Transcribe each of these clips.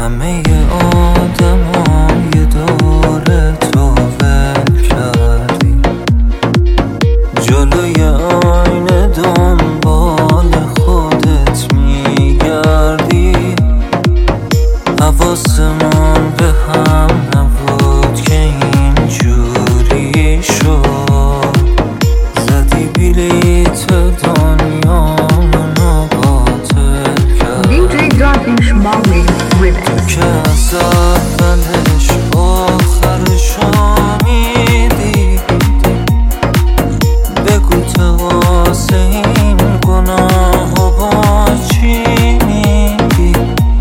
همه آدمای دور تو ول کردی، جلوی آینه دنبال خودت میگردی. حواسمون به هم نبود که اینجوری شد، زدی بلیت دنیامونو باطل کردی. تو که از اولش آخرشو میدی، بگو تو واسه این گناه با چی میگی.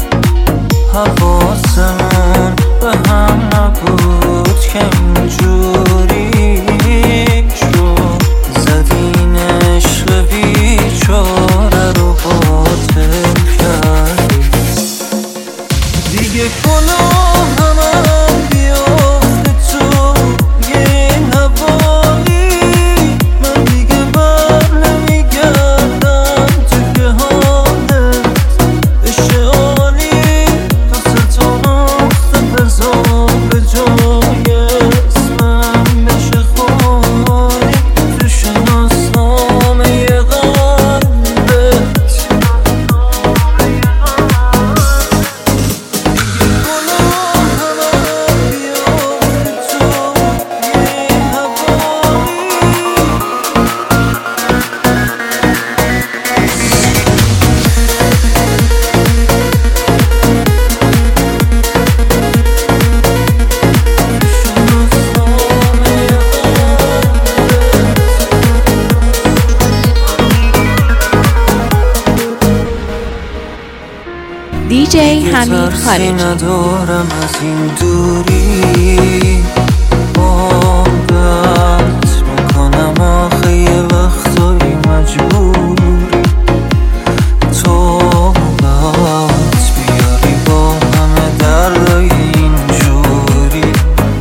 حواسمون به هم نبود که اینجوری شد، زدین عشق بیچاره رو باطل کردی. دیگه گناه هم بیافته تو این حوالی، من دیگه بر نمیگردم تو که حالت بشه عالی. تو ستا نقطه بذار به جای اسمم بشه خالی، تو شناسنامه قلبت. DJ حمید خارجی. ندارم از این دوری، عادت میکنم آخه یه وقتایی مجبوری تو باید بیاری با همه دردای اینجوری.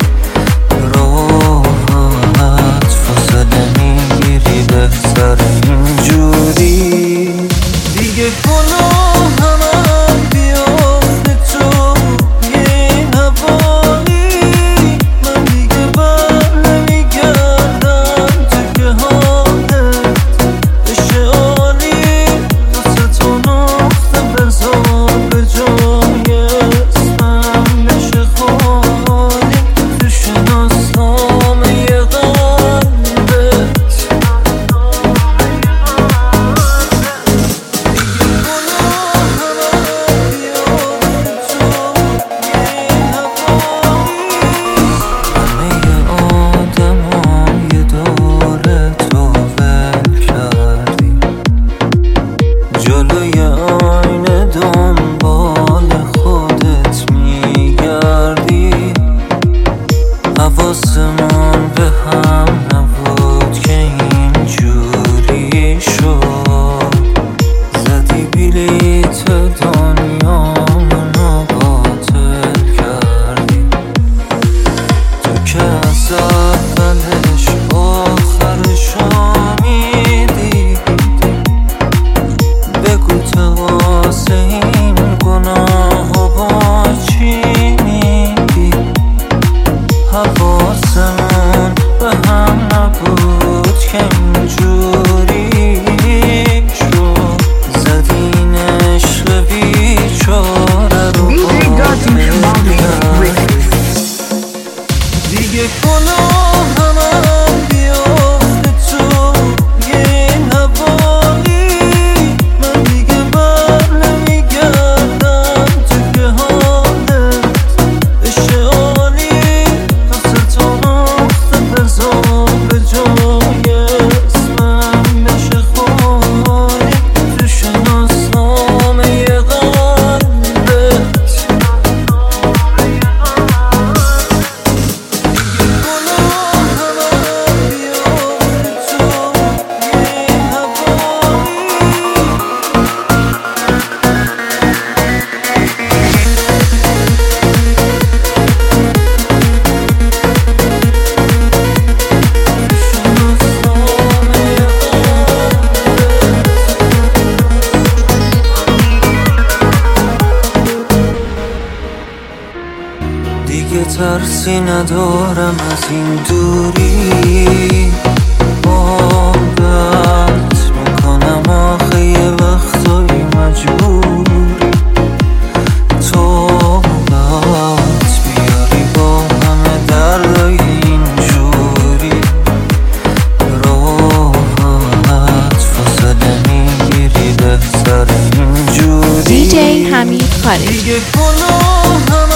راحت فاصله میگیری بهتر اینجوری. دیگه گناه هم بیافته تو این حوالی، من دیگه ترسی ندارم از این دوری. عادت میکنم آخه یه وقتایی مجبوری طاقت بیاری با همه دردای اینجوری. راحت فاصله میگیری بهتر اینجوری. DJ حمید خالقی. دیگه گناهم